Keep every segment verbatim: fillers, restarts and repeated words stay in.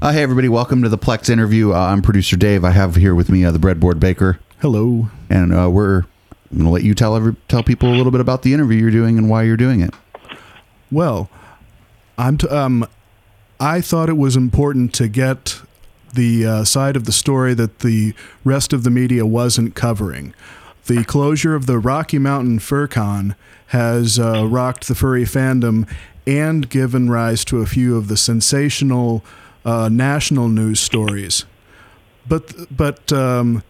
Uh, hey, everybody. Welcome to the Plex interview. Uh, I'm producer Dave. I have here with me uh, the Breadboard Baker. Hello. And uh, we're going to let you tell every, tell people a little bit about the interview you're doing and why you're doing it. Well, I'm t- um, I thought it was important to get the uh, side of the story that the rest of the media wasn't covering. The closure of the Rocky Mountain FurCon has uh, rocked the furry fandom and given rise to a few of the sensational uh, national news stories. But but um,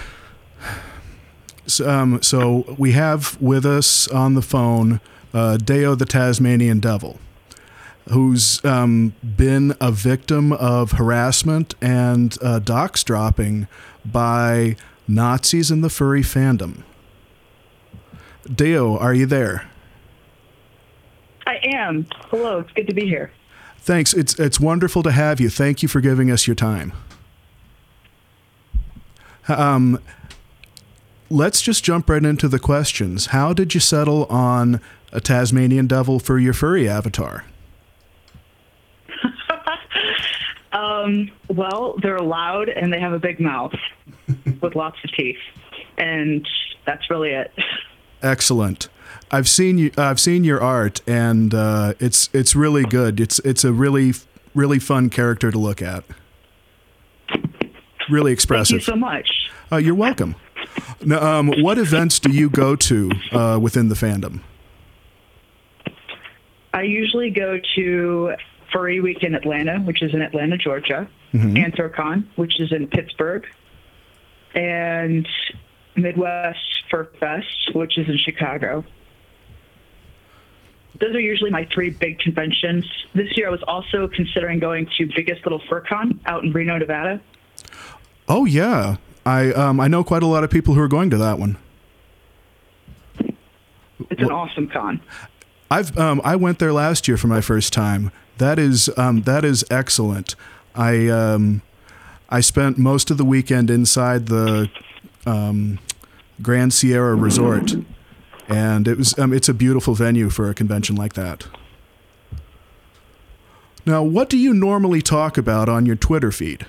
so, um, so we have with us on the phone uh, Deo the Tasmanian Devil, who's um, been a victim of harassment and uh, dox dropping by Nazis in the furry fandom. Deo, are you there? I am. Hello, it's good to be here. Thanks. It's it's wonderful to have you. Thank you for giving us your time. Um, let's just jump right into the questions. How did you settle on a Tasmanian Devil for your furry avatar? um, well, they're loud and they have a big mouth with lots of teeth, and that's really it. Excellent. I've seen you. I've seen your art, and uh, it's it's really good. It's it's a really really fun character to look at. Really expressive. Thank you so much. Uh, you're welcome. Now, um, what events do you go to uh, within the fandom? I usually go to Furry Week in Atlanta, which is in Atlanta, Georgia, mm-hmm. Anthrocon, which is in Pittsburgh, and Midwest Fur Fest, which is in Chicago. Those are usually my three big conventions. This year I was also considering going to Biggest Little FurCon out in Reno, Nevada. Oh, yeah. I um, I know quite a lot of people who are going to that one. It's an awesome con. I've um, I went there last year for my first time. That is um, that is excellent. I um, I spent most of the weekend inside the um, Grand Sierra Resort, and it was um, it's a beautiful venue for a convention like that. Now, what do you normally talk about on your Twitter feed?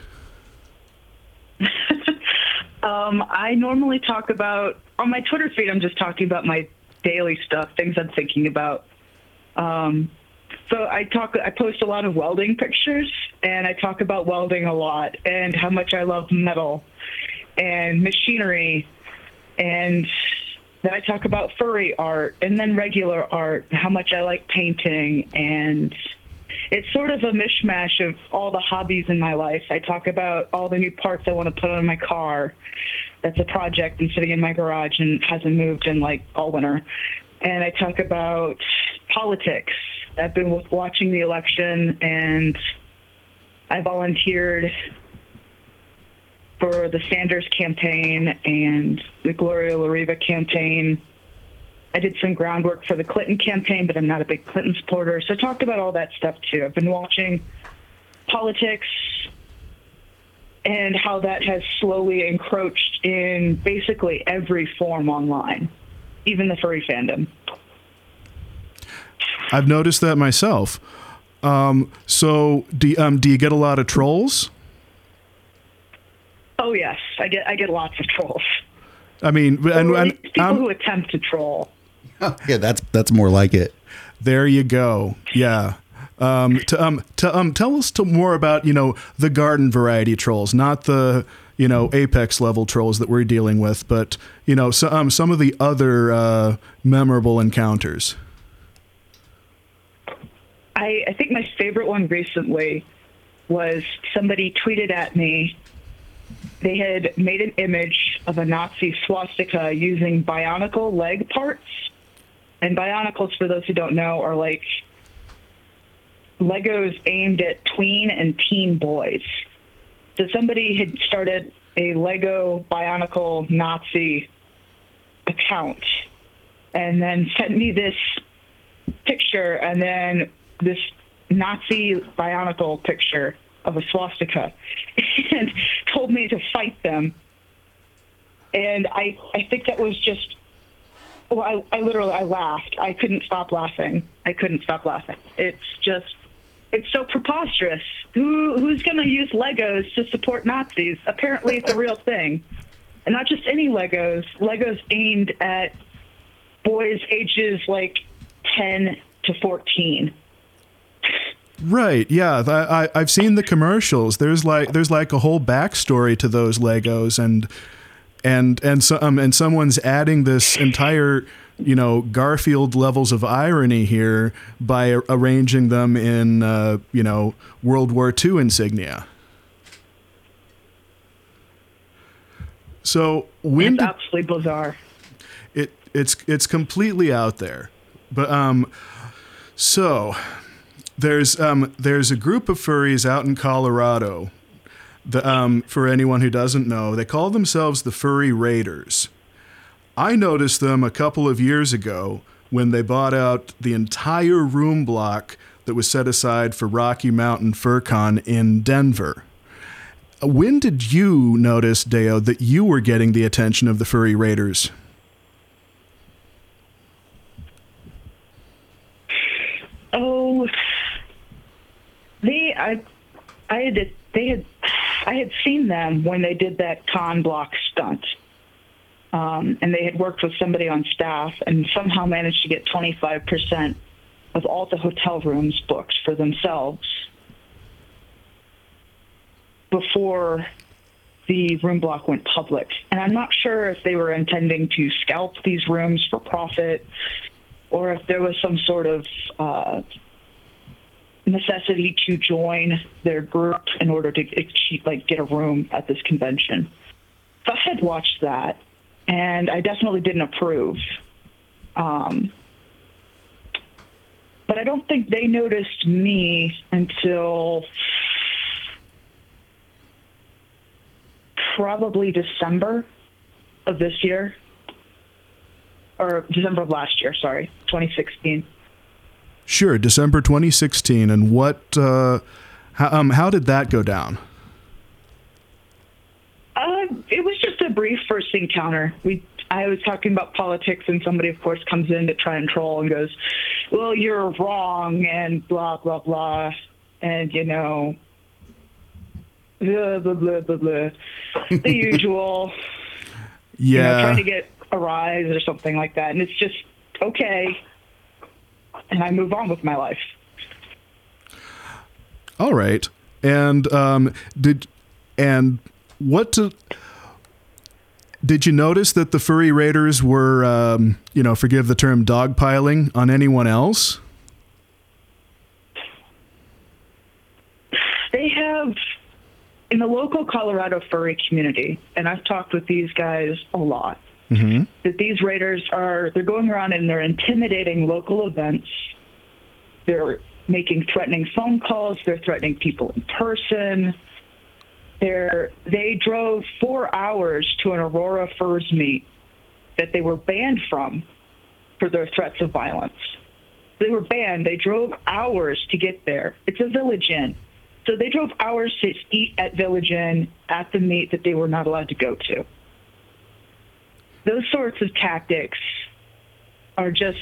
um, I normally talk about on my Twitter feed. I'm just talking about my daily stuff, things I'm thinking about. Um, so I talk, I post a lot of welding pictures, and I talk about welding a lot and how much I love metal and machinery, and then I talk about furry art and then regular art, how much I like painting, and it's sort of a mishmash of all the hobbies in my life. I talk about all the new parts I want to put on my car. That's a project and sitting in my garage and hasn't moved in like all winter. And I talk about politics. I've been watching the election, and I volunteered for the Sanders campaign and the Gloria La Riva campaign. I did some groundwork for the Clinton campaign, but I'm not a big Clinton supporter. So I talked about all that stuff too. I've been watching politics and how that has slowly encroached in basically every form online, even the furry fandom. I've noticed that myself. Um, so do, um, do you get a lot of trolls? Oh, yes. I get I get lots of trolls. I mean, and, really and people um, who attempt to troll. Yeah, that's that's more like it. There you go. Yeah. Um, to um to um tell us to more about you know the garden variety trolls, not the you know apex level trolls that we're dealing with, but you know so, um some of the other uh, memorable encounters. I, I think my favorite one recently was somebody tweeted at me. They had made an image of a Nazi swastika using Bionicle leg parts. And Bionicles, for those who don't know, are like Legos aimed at tween and teen boys. So somebody had started a Lego Bionicle Nazi account and then sent me this picture and then this Nazi Bionicle picture of a swastika and told me to fight them. And I, I think that was just, well, I, I literally, I laughed. I couldn't stop laughing. I couldn't stop laughing. It's just, it's so preposterous. Who who's going to use Legos to support Nazis? Apparently, it's a real thing, and not just any Legos. Legos aimed at boys ages like ten to fourteen. Right. Yeah. I, I I've seen the commercials. There's like there's like a whole backstory to those Legos, and and and so um, and someone's adding this entire, you know, Garfield levels of irony here by a- arranging them in, uh, you know, World War Two insignia. So when It's did, absolutely bizarre. it it's it's completely out there, but um, so there's um there's a group of furries out in Colorado. The um for anyone who doesn't know, they call themselves the Furry Raiders. I noticed them a couple of years ago when they bought out the entire room block that was set aside for Rocky Mountain FurCon in Denver. When did you notice, Deo, that you were getting the attention of the Furry Raiders? Oh, they I I had they had I had seen them when they did that con block stunt. Um, and they had worked with somebody on staff and somehow managed to get twenty-five percent of all the hotel rooms booked for themselves before the room block went public. And I'm not sure if they were intending to scalp these rooms for profit or if there was some sort of uh, necessity to join their group in order to achieve, like get a room at this convention. So I had watched that. And I definitely didn't approve. Um, but I don't think they noticed me until probably December of this year. Or December of last year, sorry, twenty sixteen. Sure, December twenty sixteen. And what, uh, how, um, how did that go down? Uh, it was just a brief first encounter. We, I was talking about politics, and somebody, of course, comes in to try and troll and goes, "Well, you're wrong," and blah blah blah, and you know, blah blah blah blah, blah. The usual. Yeah. You know, trying to get a rise or something like that, and it's just okay, and I move on with my life. All right. And um, did and. What to, did you notice that the Furry Raiders were, um, you know, forgive the term, dogpiling on anyone else? They have, in the local Colorado furry community, and I've talked with these guys a lot, Mm-hmm. that these raiders are, they're going around and they're intimidating local events. They're making threatening phone calls. They're threatening people in person. They're, they drove four hours to an Aurora Furs meet that they were banned from for their threats of violence. They were banned. They drove hours to get there. It's a Village Inn. So they drove hours to eat at Village Inn at the meet that they were not allowed to go to. Those sorts of tactics are just...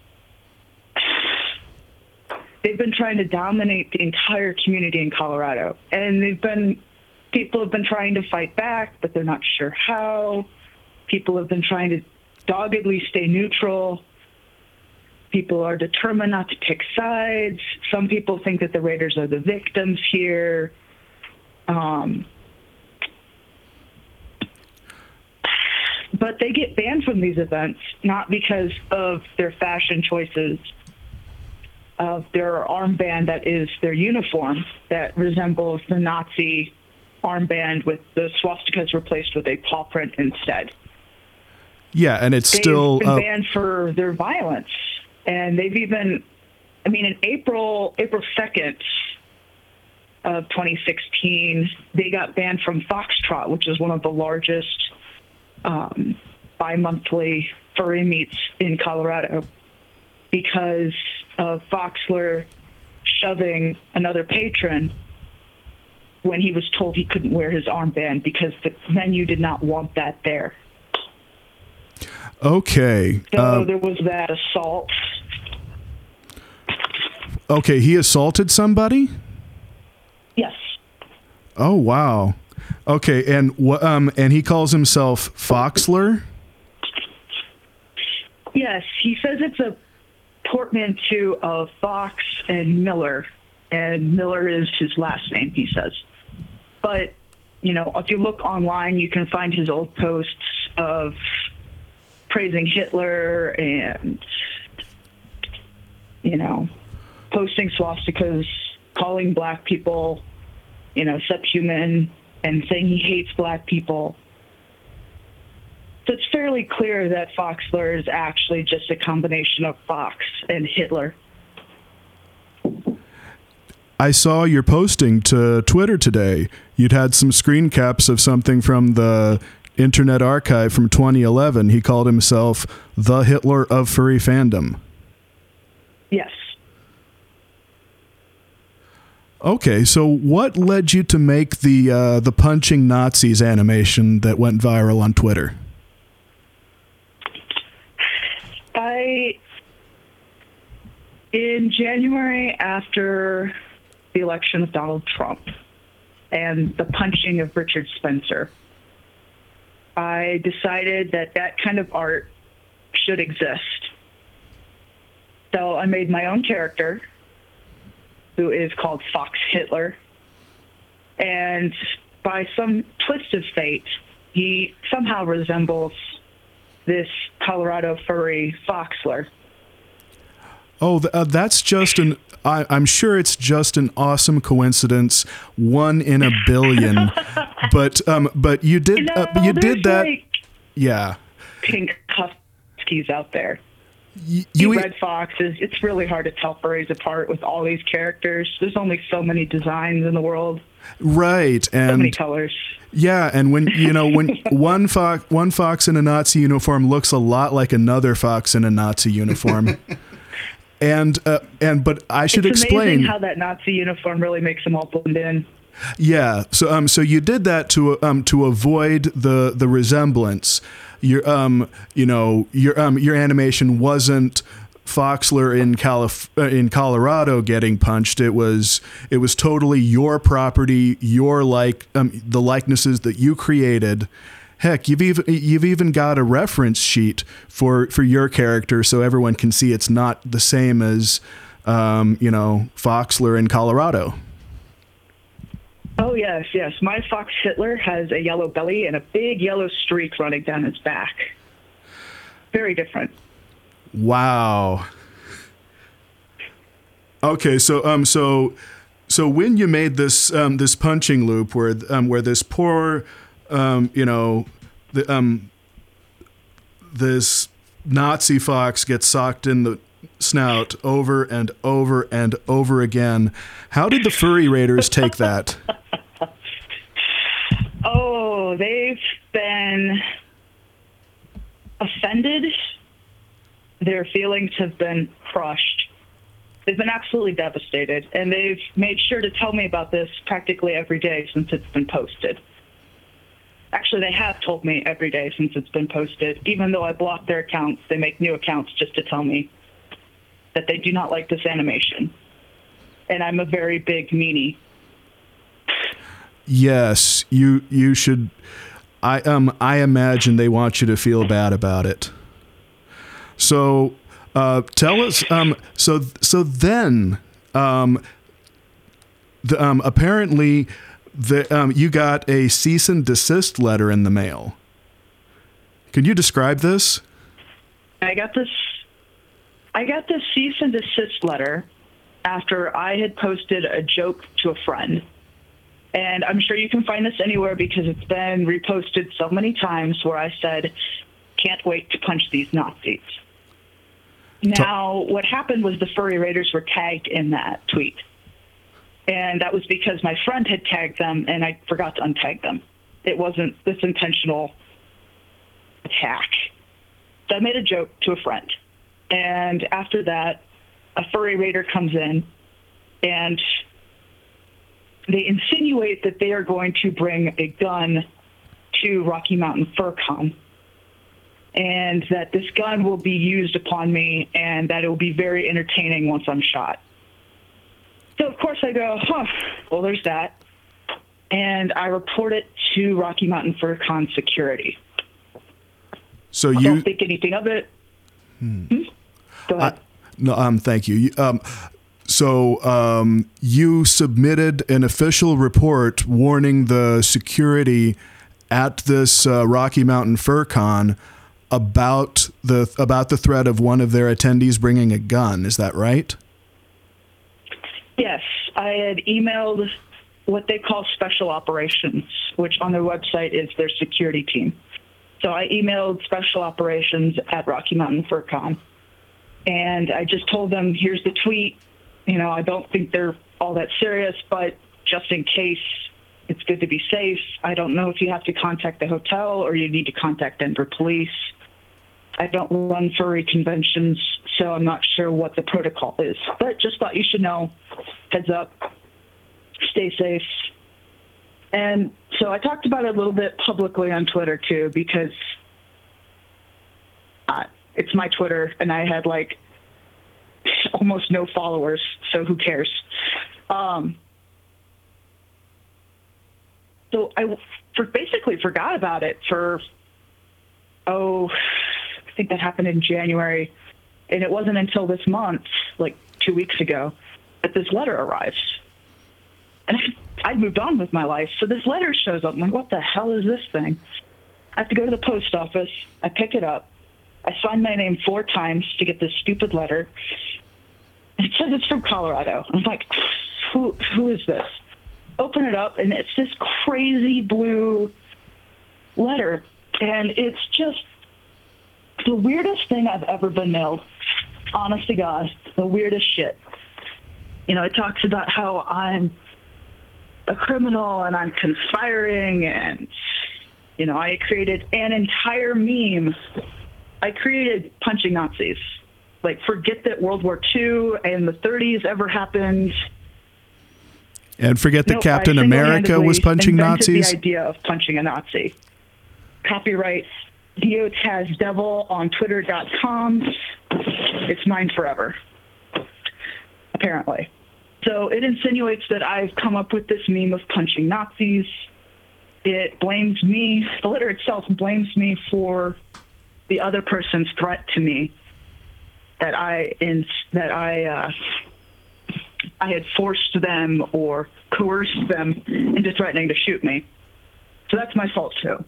They've been trying to dominate the entire community in Colorado. And they've been... People have been trying to fight back, but they're not sure how. People have been trying to doggedly stay neutral. People are determined not to pick sides. Some people think that the Raiders are the victims here. Um, but they get banned from these events, not because of their fashion choices, of their armband that is their uniform that resembles the Nazi armband with the swastikas replaced with a paw print instead. Yeah, and it's They've still been uh, banned for their violence, and they've even, I mean, in April April second of twenty sixteen, they got banned from Foxtrot, which is one of the largest um, bi-monthly furry meets in Colorado, because of Foxler shoving another patron when he was told he couldn't wear his armband because the venue did not want that there. okay. So Uh, there was that assault. Okay, he assaulted somebody? Yes. Oh, wow. Okay, and wh- um, and he calls himself Foxler? Yes, he says it's a portmanteau of Fox and Miller, and Miller is his last name, he says. But, you know, if you look online, you can find his old posts of praising Hitler and, you know, posting swastikas, calling black people, you know, subhuman, and saying he hates black people. So it's fairly clear that Foxler is actually just a combination of Fox and Hitler. I saw your posting to Twitter today. You'd had some screen caps of something from the Internet Archive from twenty eleven. He called himself the Hitler of furry fandom. Yes. Okay, so what led you to make the uh, the punching Nazis animation that went viral on Twitter? I, in January after the election of Donald Trump and the punching of Richard Spencer, I decided that that kind of art should exist. So I made my own character, who is called Fox Hitler. And by some twist of fate, he somehow resembles this Colorado furry Foxler. Oh, th- uh, that's just an. I, I'm sure it's just an awesome coincidence, one in a billion. but um, but you did No, uh, but you there's did that. like Yeah. pink huskies out there. Y- You you red foxes. It's really hard to tell furries apart with all these characters. There's only so many designs in the world, right so many and colors. yeah, and when you know when one fox one fox in a Nazi uniform looks a lot like another fox in a Nazi uniform. And uh, and but I should It's explain amazing how that Nazi uniform really makes them all blend in. Yeah. So um so you did that to um to avoid the the resemblance. Your um you know your um your animation wasn't Foxler in Calif- uh, in Colorado getting punched. It was it was totally your property, your like um the likenesses that you created. Heck, you've even you've even got a reference sheet for for your character so everyone can see it's not the same as um you know Foxler in Colorado. Oh, yes, yes. My Fox Hitler has a yellow belly and a big yellow streak running down his back. Very different. Wow. Okay, so um, so so when you made this um, this punching loop where um, where this poor um, you know the um this Nazi fox gets socked in the snout over and over and over again, how did the furry raiders take that? Oh, they've been offended. Their feelings have been crushed. They've been absolutely devastated, and they've made sure to tell me about this practically every day since it's been posted. Actually, they have told me every day since it's been posted. Even though I blocked their accounts, they make new accounts just to tell me that they do not like this animation. And I'm a very big meanie. Yes, you you should. I um I imagine they want you to feel bad about it. So uh, tell us. Um, so so then um, the, um, apparently the um, you got a cease and desist letter in the mail. Can you describe this? I got this. I got this cease and desist letter after I had posted a joke to a friend. And I'm sure you can find this anywhere because it's been reposted so many times where I said, can't wait to punch these Nazis. Now, what happened was the furry raiders were tagged in that tweet. And that was because my friend had tagged them and I forgot to untag them. It wasn't this intentional attack. So I made a joke to a friend. And after that, a furry raider comes in and they insinuate that they are going to bring a gun to Rocky Mountain FurCon, and that this gun will be used upon me, and that it will be very entertaining once I'm shot. So, of course, I go, huh, well, there's that. And I report it to Rocky Mountain FurCon security. So I you don't think anything of it. Hmm. Hmm? Go ahead. I, no, um, thank you. You, Um, so um, you submitted an official report warning the security at this uh, Rocky Mountain FurCon about the about the threat of one of their attendees bringing a gun. Is that right? Yes, I had emailed what they call special operations, which on their website is their security team. So I emailed special operations at Rocky Mountain FurCon, and I just told them, here's the tweet. You know, I don't think they're all that serious, but just in case, it's good to be safe. I don't know if you have to contact the hotel or you need to contact Denver police. I don't run furry conventions, so I'm not sure what the protocol is. But just thought you should know. Heads up. Stay safe. And so I talked about it a little bit publicly on Twitter, too, because uh, it's my Twitter, and I had, like, almost no followers, so who cares? Um, so I for basically forgot about it for, oh, I think that happened in January. And it wasn't until this month, like two weeks ago, that this letter arrives. And I'd moved on with my life. So this letter shows up. I'm like, what the hell is this thing? I have to go to the post office. I pick it up. I sign my name four times to get this stupid letter. And it says it's from Colorado. I'm like, who who is this? Open it up, and it's this crazy blue letter. And it's just the weirdest thing I've ever been mailed. Honest to God, the weirdest shit. You know, it talks about how I'm a criminal and I'm conspiring, and, you know, I created an entire meme. I created punching Nazis. Like, forget that World War Two and the thirties ever happened. And forget that Nope, Captain I America was punching invented Nazis? the idea of punching a Nazi. Copyright DiotazDevil on twitter dot com. It's mine forever, apparently. So it insinuates that I've come up with this meme of punching Nazis. It blames me, the letter itself blames me for the other person's threat to me, that I in, that I uh, I had forced them or coerced them into threatening to shoot me. So that's my fault too.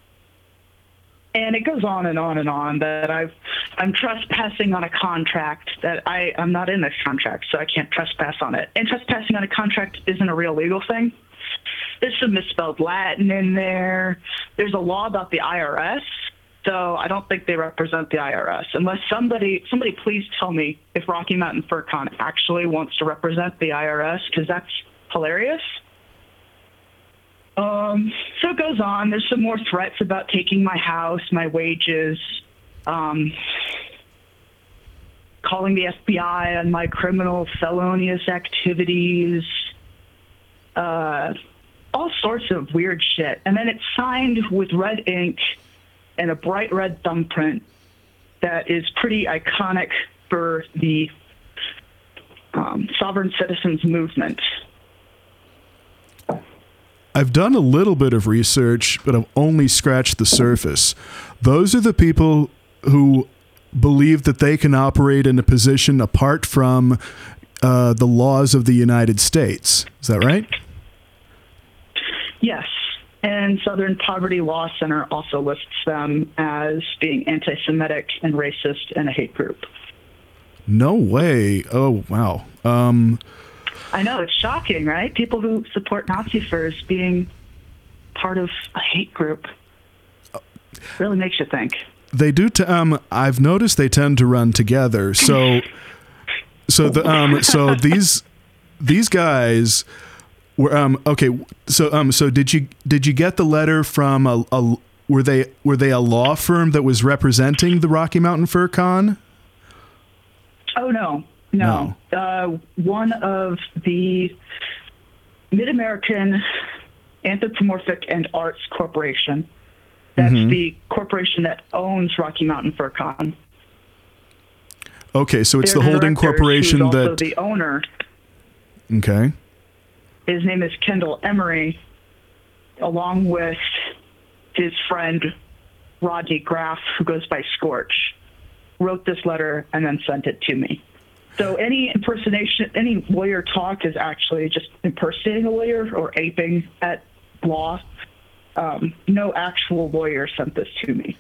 And it goes on and on and on that I've, I'm trespassing on a contract that I, I'm not in this contract, so I can't trespass on it. And trespassing on a contract isn't a real legal thing. There's some misspelled Latin in there. There's a law about the I R S, so I don't think they represent the I R S. Unless somebody, somebody please tell me if Rocky Mountain FurCon actually wants to represent the I R S, because that's hilarious. Um, so it goes on. There's some more threats about taking my house, my wages, um, calling the F B I on my criminal felonious activities, uh, all sorts of weird shit. And then it's signed with red ink and a bright red thumbprint that is pretty iconic for the um, sovereign citizens movement. I've done a little bit of research, but I've only scratched the surface. Those are the people who believe that they can operate in a position apart from uh, the laws of the United States. Is that right? Yes. And Southern Poverty Law Center also lists them as being anti-Semitic and racist and a hate group. No way. Oh, wow. Um... I know, it's shocking, right? People who support Nazi furs being part of a hate group really makes you think. They do. T- um, I've noticed they tend to run together. So, so the um, so these these guys were um okay. So um, so did you did you get the letter from a, a were they were they a law firm that was representing the Rocky Mountain FurCon? Oh no. No, no. Uh, one of the Mid-American Anthropomorphic and Arts Corporation. That's mm-hmm. the corporation that owns Rocky Mountain FurCon. Okay, so it's Their the holding corporation who's that also the owner. Okay. His name is Kendall Emery, along with his friend Rodney Graff, who goes by Scorch, wrote this letter and then sent it to me. So any impersonation, any lawyer talk is actually just impersonating a lawyer or aping at law. Um, no actual lawyer sent this to me.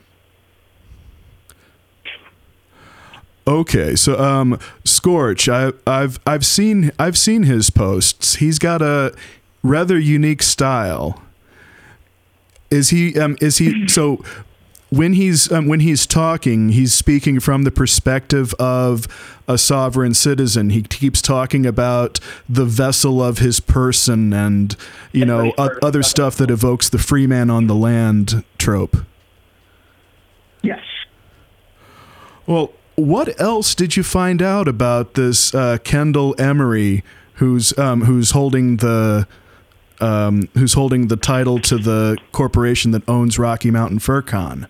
Okay, so um, Scorch, I, I've I've seen I've seen his posts. He's got a rather unique style. Is he? Um, is he? So when he's um, when he's talking, he's speaking from the perspective of a sovereign citizen. He keeps talking about the vessel of his person, and you know o- other stuff that evokes the free man on the land trope. Yes. Well, what else did you find out about this uh, Kendall Emery, who's um, who's holding the um, who's holding the title to the corporation that owns Rocky Mountain FurCon?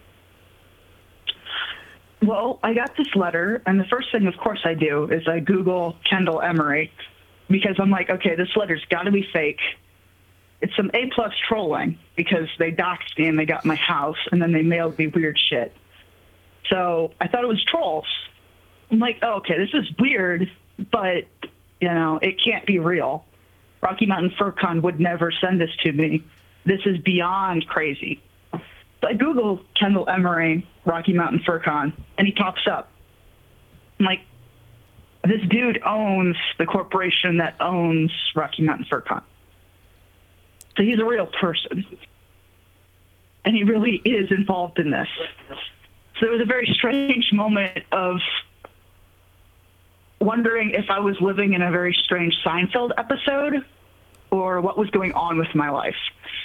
Well, I got this letter, and the first thing, of course, I do is I Google Kendall Emery, because I'm like, okay, this letter's got to be fake. It's some A-plus trolling, because they doxed me and they got my house, and then they mailed me weird shit. So I thought it was trolls. I'm like, oh, okay, this is weird, but, you know, it can't be real. Rocky Mountain FurCon would never send this to me. This is beyond crazy. So I Google Kendall Emery, Rocky Mountain FurCon, and he pops up. I'm like, this dude owns the corporation that owns Rocky Mountain FurCon. So he's a real person. And he really is involved in this. So it was a very strange moment of wondering if I was living in a very strange Seinfeld episode or what was going on with my life.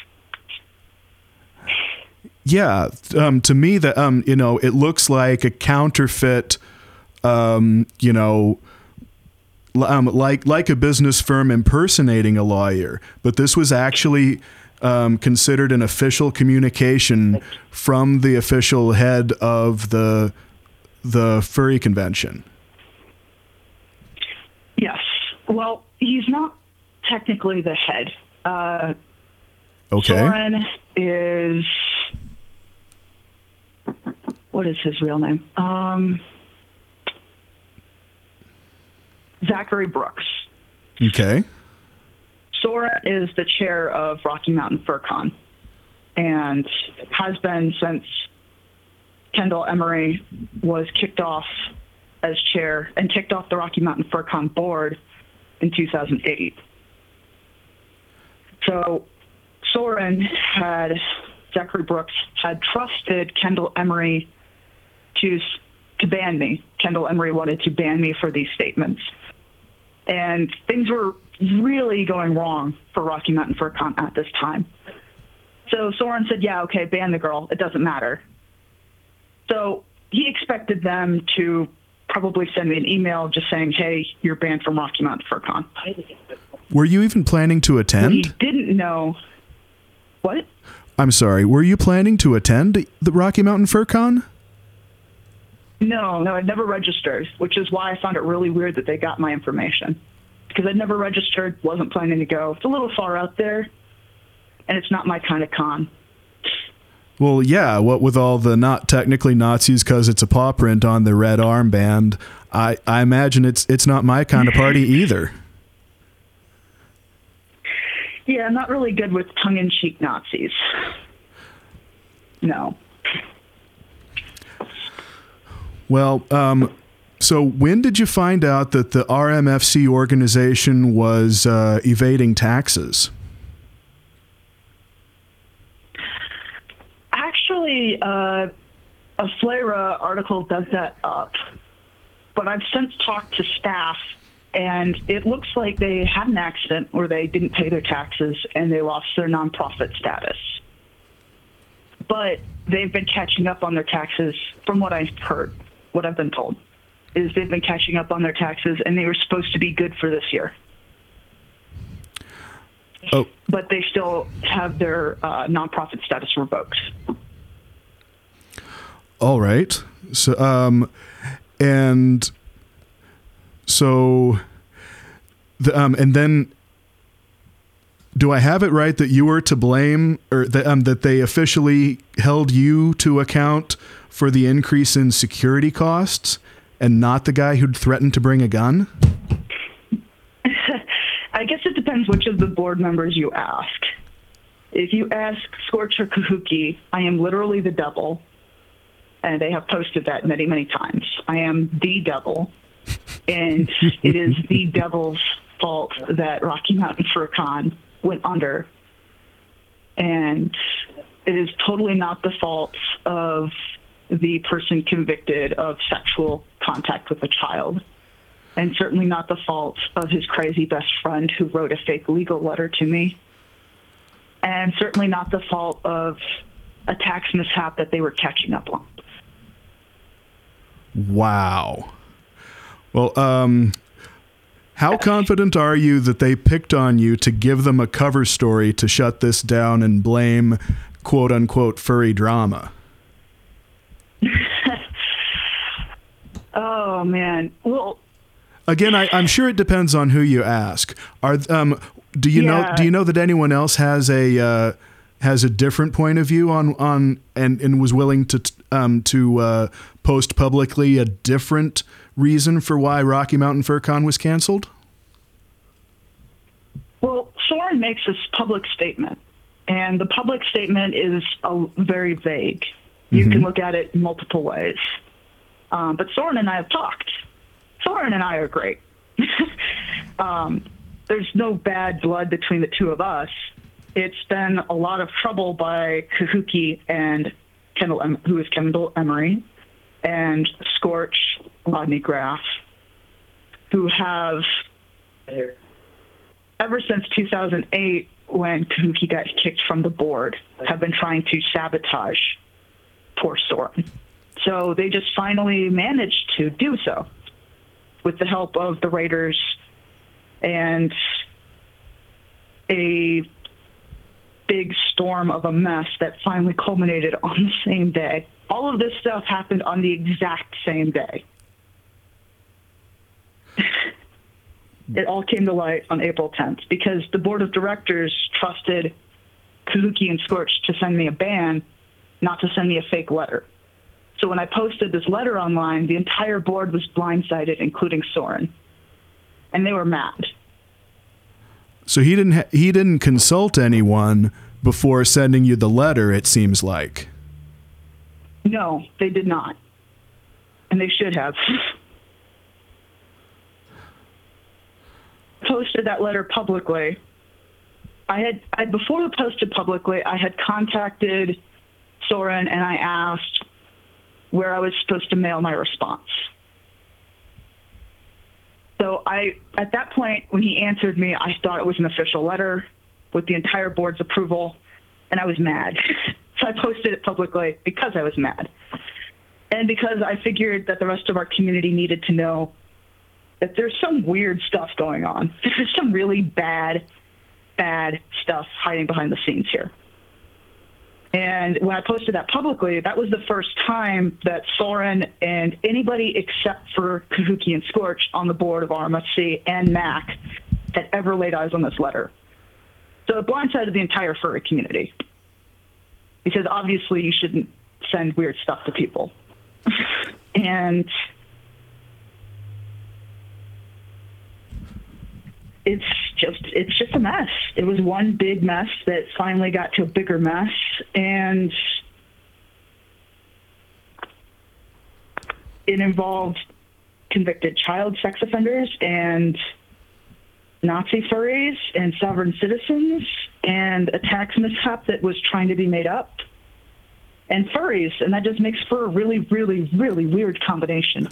Yeah, um, to me, that um, you know, it looks like a counterfeit, um, you know, um, like like a business firm impersonating a lawyer. But this was actually um, considered an official communication from the official head of the the furry convention. Yes. Well, he's not technically the head. Uh, Okay. Soren is, what is his real name? Um, Zachary Brooks. Okay. Soren is the chair of Rocky Mountain FurCon and has been since Kendall Emery was kicked off as chair and kicked off the Rocky Mountain FurCon board in two thousand eight. So Soren had, Zachary Brooks had trusted Kendall Emery to, to ban me. Kendall Emery wanted to ban me for these statements. And things were really going wrong for Rocky Mountain FurCon at this time. So Soren said, yeah, okay, ban the girl. It doesn't matter. So he expected them to probably send me an email just saying, hey, you're banned from Rocky Mountain FurCon. Were you even planning to attend? He didn't know. What? I'm sorry. Were you planning to attend the Rocky Mountain FurCon? No, no, I'd never registered, which is why I found it really weird that they got my information. Because I'd never registered, wasn't planning to go. It's a little far out there, and it's not my kind of con. Well, yeah, what with all the not technically Nazis because it's a paw print on the red armband, I, I imagine it's it's not my kind of party either. Yeah, I'm not really good with tongue-in-cheek Nazis. No. Well, um, so when did you find out that the R M F C organization was uh, evading taxes? Actually, uh, a Flera article does that up, but I've since talked to staff, and it looks like they had an accident where they didn't pay their taxes and they lost their nonprofit status. But they've been catching up on their taxes, from what I've heard, what I've been told, is they've been catching up on their taxes, and they were supposed to be good for this year. Oh. But they still have their uh, nonprofit status revoked. All right. So, um, and so the, um, and then do I have it right that you were to blame, or that um, that they officially held you to account for the increase in security costs, and not the guy who'd threatened to bring a gun? I guess it depends which of the board members you ask. If you ask Scorch or Kahuki, I am literally the devil, and they have posted that many, many times. I am the devil, and it is the devil's fault that Rocky Mountain Furcon went under, and it is totally not the fault of the person convicted of sexual contact with a child, and certainly not the fault of his crazy best friend who wrote a fake legal letter to me, and certainly not the fault of a tax mishap that they were catching up on. Wow. Well, um, how confident are you that they picked on you to give them a cover story to shut this down and blame quote unquote furry drama? Oh man. Well, again, I, I'm sure it depends on who you ask. Are um, do you yeah. know do you know that anyone else has a uh, has a different point of view on on and, and was willing to um, to uh, post publicly a different reason for why Rocky Mountain Furcon was canceled? Well, Soren makes this public statement, and the public statement is a, very vague. You mm-hmm. can look at it multiple ways. Um, but Soren and I have talked. Soren and I are great. um, there's no bad blood between the two of us. It's been a lot of trouble by Kahuki and Kendall, em- who is Kendall Emery, and Scorch Rodney Graff, who have, ever since two thousand eight, when Kahuki got kicked from the board, have been trying to sabotage poor Soren. So they just finally managed to do so with the help of the Raiders and a big storm of a mess that finally culminated on the same day. All of this stuff happened on the exact same day. It all came to light on April tenth because the board of directors trusted Kahuki and Scorch to send me a ban, not to send me a fake letter. So when I posted this letter online, the entire board was blindsided, including Soren, and they were mad. So he didn't ha- he didn't consult anyone before sending you the letter, it seems like. No, they did not, and they should have. Posted that letter publicly. I had I, before I posted publicly, I had contacted Soren and I asked where I was supposed to mail my response. So I, at that point, when he answered me, I thought it was an official letter with the entire board's approval, and I was mad. So I posted it publicly because I was mad. And because I figured that the rest of our community needed to know that there's some weird stuff going on. There's some really bad, bad stuff hiding behind the scenes here. And when I posted that publicly, that was the first time that Soren and anybody except for Kahuki and Scorch on the board of R M F C and M A C had ever laid eyes on this letter. So it blindsided the entire furry community. Because obviously you shouldn't send weird stuff to people. And it's just it's just a mess. It was one big mess that finally got to a bigger mess, and it involved convicted child sex offenders and Nazi furries and sovereign citizens and a tax mishap that was trying to be made up and furries, and that just makes for a really, really, really weird combination.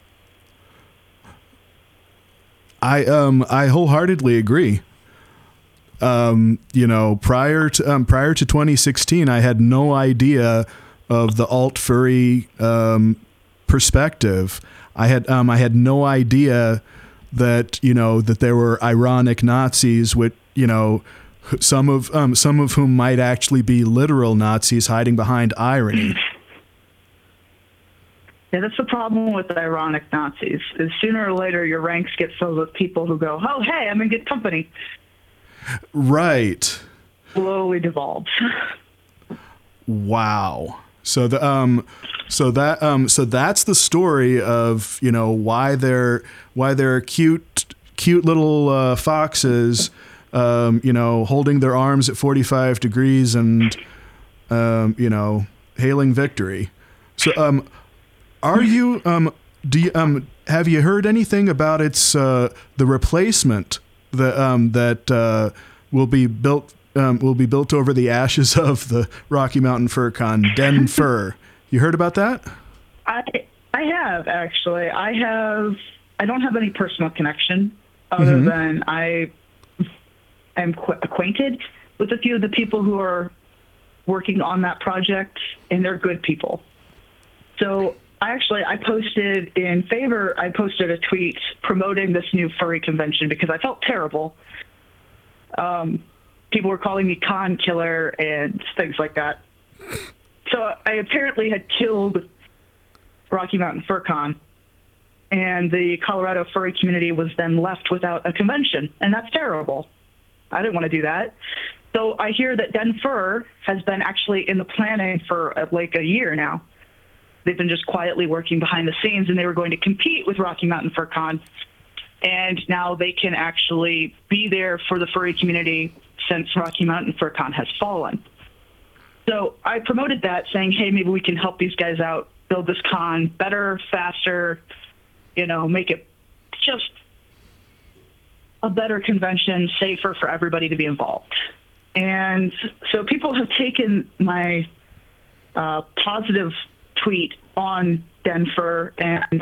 I um I wholeheartedly agree. Um, you know, prior to um, prior to twenty sixteen, I had no idea of the alt furry um, perspective. I had um I had no idea that you know that there were ironic Nazis with you know some of um some of whom might actually be literal Nazis hiding behind irony. Yeah, that's the problem with ironic Nazis. Is sooner or later your ranks get filled with people who go, "Oh, hey, I'm in good company." Right. Slowly devolves. Wow. So the um, so that um, so that's the story of, you know, why they're why they're cute cute little uh, foxes, um, you know, holding their arms at forty-five degrees and um, you know, hailing victory. So um. Are you um do you um have you heard anything about its uh the replacement that um that uh will be built um will be built over the ashes of the Rocky Mountain Fur Con, Den Fur? You heard about that? I I have actually. I have. I don't have any personal connection other Mm-hmm. than I am qu- acquainted with a few of the people who are working on that project, and they're good people. So I actually I posted in favor. I posted a tweet promoting this new furry convention because I felt terrible. Um, people were calling me con killer and things like that. So I apparently had killed Rocky Mountain Fur Con, and the Colorado furry community was then left without a convention, and that's terrible. I didn't want to do that. So I hear that Den Fur has been actually in the planning for uh, like a year now. They've been just quietly working behind the scenes, and they were going to compete with Rocky Mountain Fur Con. And now they can actually be there for the furry community since Rocky Mountain Fur Con has fallen. So I promoted that, saying, hey, maybe we can help these guys out, build this con better, faster, you know, make it just a better convention, safer for everybody to be involved. And so people have taken my uh, positive tweet on Den Fur and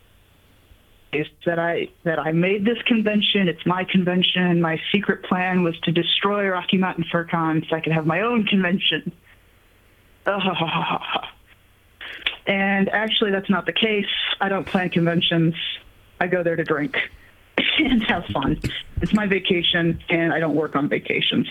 is that I that I made this convention. It's my convention. My secret plan was to destroy Rocky Mountain Fur Con so I could have my own convention. And actually, that's not the case. I don't plan conventions. I go there to drink and have fun. It's my vacation, and I don't work on vacations.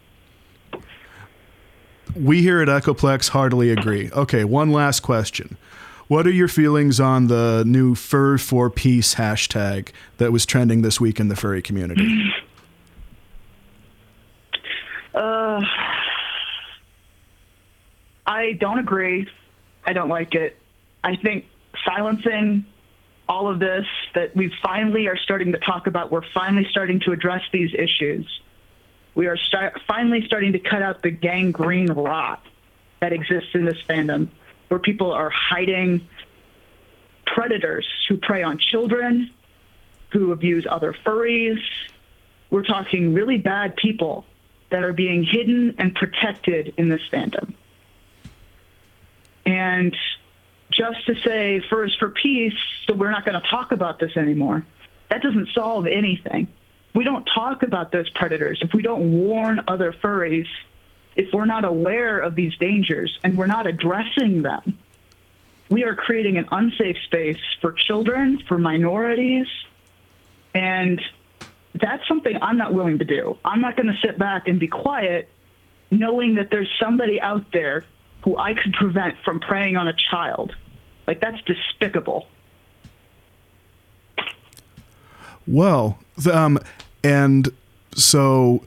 We here at Echoplex heartily agree. Okay, one last question. What are your feelings on the new Fur for Peace hashtag that was trending this week in the furry community? Uh, I don't agree. I don't like it. I think silencing all of this, that we finally are starting to talk about, we're finally starting to address these issues. We are start, finally starting to cut out the gangrene rot that exists in this fandom, where people are hiding predators who prey on children, who abuse other furries. We're talking really bad people that are being hidden and protected in this fandom. And just to say furs for peace, so we're not going to talk about this anymore, that doesn't solve anything. We don't talk about those predators, if we don't warn other furries, if we're not aware of these dangers and we're not addressing them, we are creating an unsafe space for children, for minorities, and that's something I'm not willing to do. I'm not going to sit back and be quiet knowing that there's somebody out there who I could prevent from preying on a child. Like, that's despicable. Well, um, and so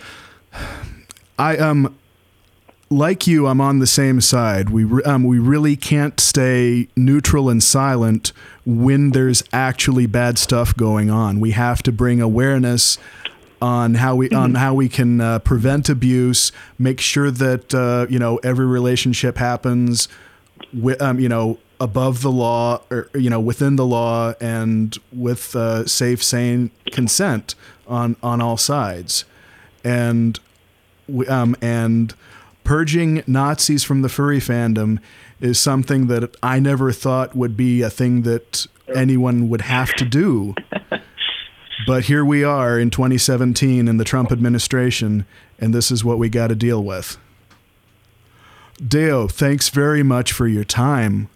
I um like you, I'm on the same side. We re- um we really can't stay neutral and silent when there's actually bad stuff going on. We have to bring awareness on how we on how we can uh, prevent abuse, make sure that uh, you know, every relationship happens with um you know, above the law, or you know, within the law, and with uh, safe, sane consent on on all sides, and um and purging Nazis from the furry fandom is something that I never thought would be a thing that anyone would have to do. But here we are in twenty seventeen in the Trump administration, and this is what we got to deal with. Deo, thanks very much for your time.